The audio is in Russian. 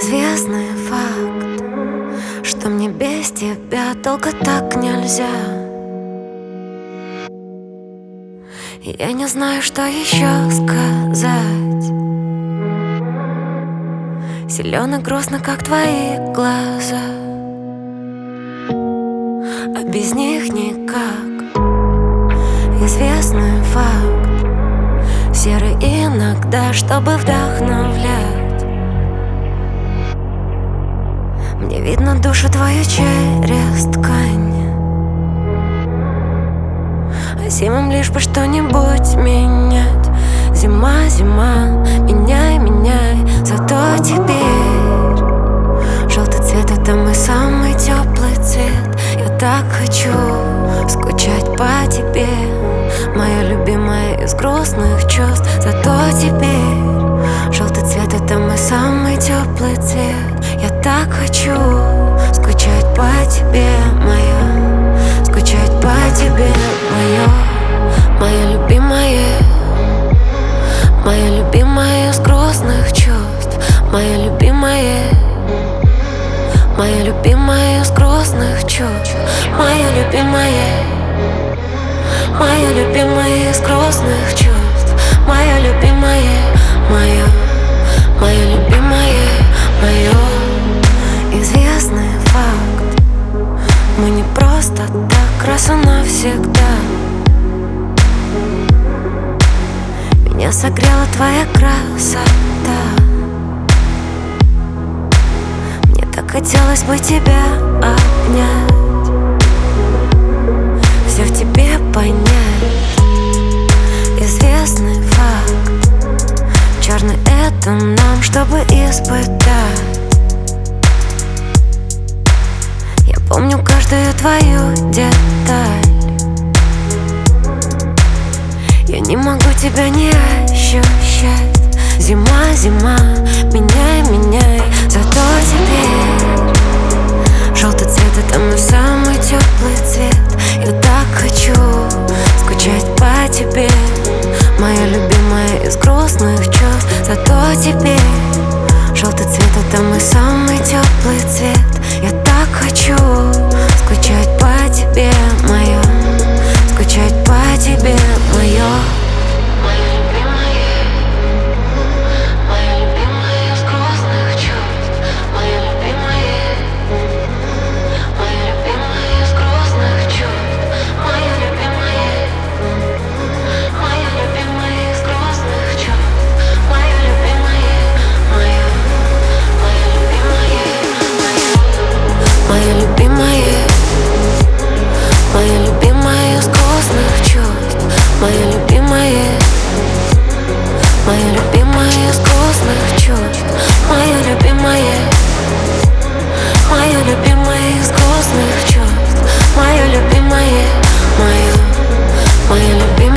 Известный факт, что мне без тебя долго так нельзя. И я не знаю, что еще сказать. Силен и грустно, как твои глаза, а без них никак. Известный факт, серый иногда, чтобы вдохновлять. Мне видно душу твою через ткань, а зимам лишь бы что-нибудь менять. Зима, зима, меняй, меняй. Зато теперь желтый цвет — это мой самый теплый цвет. Я так хочу скучать по тебе, моя любимая из грустных чувств. Зато теперь желтый цвет — это мой самый теплый цвет. Я так хочу скучать по тебе, моя, скучать по тебе, моя любимая, моя любимая из грустных чувств, моя любимая, моя любимая из грустных чувств, моя любимая, моя любимая из грустных чувств, моя любимая, моя любимая, моя. Известный факт, мы не просто так, раз и навсегда. Меня согрела твоя красота. Мне так хотелось бы тебя обнять, все в тебе понять. Известный факт, черный — это нам, чтобы испытать. Я помню каждую твою деталь. Я не могу тебя не ощущать. Зима, зима, меняй, меняй. Зато теперь желтый цвет — это мой самый теплый цвет. Я так хочу скучать по тебе, моя любимая из грустных чувств. Зато теперь желтый цвет — это мой самый теплый цвет. Я так хочу скучать по тебе, моя, скучать по тебе, моя. Моя любимая, моя любимая из грустных чувств, моя любимая, моя любимая из грустных чувств, моя любимая, моя любимая из грустных чувств, моя любимая, моя любимая.